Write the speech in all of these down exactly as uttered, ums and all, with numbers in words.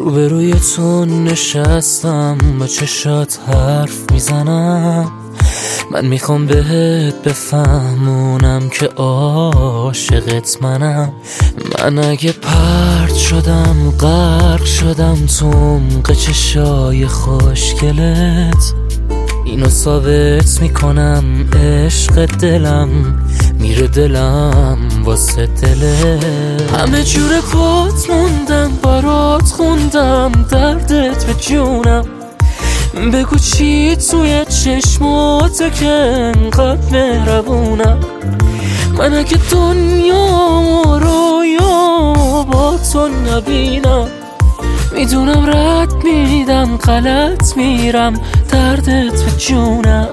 روبروی تو نشستم، با چشات حرف میزنم. من میخوام بهت بفهمونم که عاشقت منم. من اگه پرت شدم، غرق شدم تو عمق چشای خوشگلت، اینو ثابت میکنم عشق دلم میره دلم واسه دلت. همه جور پات موندم، برات خوندم دردت به جونم. بگو چی توی چشماته که انقدر مهربونم. من اگه دنیا و رویا با تو نبینم، میدونم رد میدم غلط میرم دردت به جونم.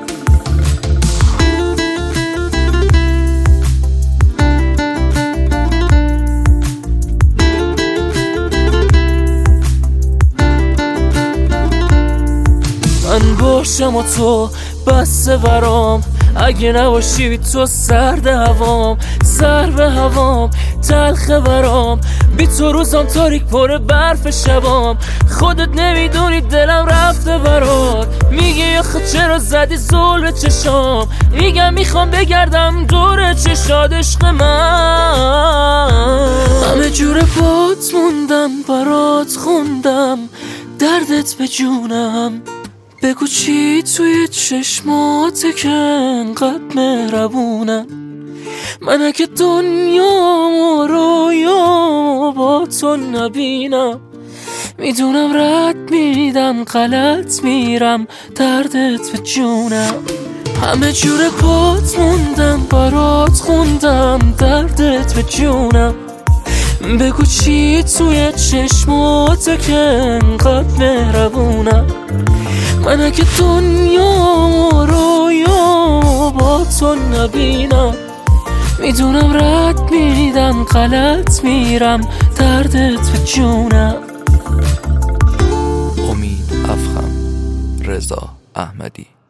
من باشم و تو بسته برام، اگه نباشی بی تو سرد هوام. سر به هوام تلخه برام، بی تو روزم تاریک پر برف شبام. خودت نمیدونی دلم رفته برات، میگه آخه چرا زدی زل به چشام. میگم میخوام بگردم دور چشاد عشق من. همه جور پات موندم، برات خوندم دردت به جونم. بگو چی توی چشماته که انقدر مهربونم. من اگه دنیا و رویا با تو نبینم، میدونم رد میدم غلط میرم دردت به جونم. همه جور پات موندم، برات خوندم دردت به جونم. بگو چی توی چشماته که انقدر مهربونم. من اگه دنیا و رویا با تو نبینم، میدونم رد میدم غلط میرم دردت به جونم. امید افخم، رضا احمدی.